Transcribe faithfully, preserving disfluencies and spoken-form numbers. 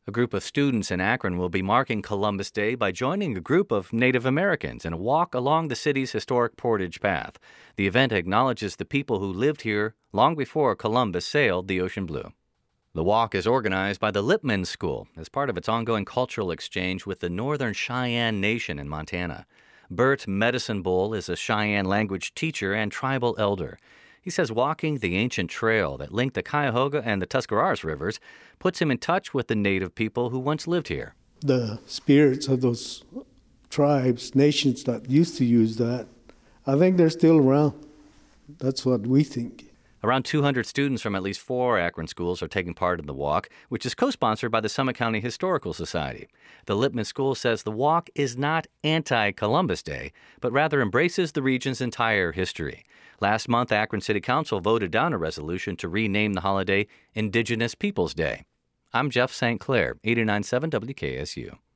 A group of students in Akron will be marking Columbus Day by joining a group of Native Americans in a walk along the city's historic Portage Path. The event acknowledges the people who lived here long before Columbus sailed the ocean blue. The walk is organized by the Lipman School as part of its ongoing cultural exchange with the Northern Cheyenne Nation in Montana. Bert Medicine Bowl is a Cheyenne language teacher and tribal elder. He says walking the ancient trail that linked the Cuyahoga and the Tuscarawas rivers puts him in touch with the native people who once lived here. The spirits of those tribes, nations that used to use that, I think they're still around. That's what we think. Around two hundred students from at least four Akron schools are taking part in the walk, which is co-sponsored by the Summit County Historical Society. The Lipman School says the walk is not anti-Columbus Day, but rather embraces the region's entire history. Last month, Akron City Council voted down a resolution to rename the holiday Indigenous Peoples Day. I'm Jeff Saint Clair, eighty-nine point seven W K S U.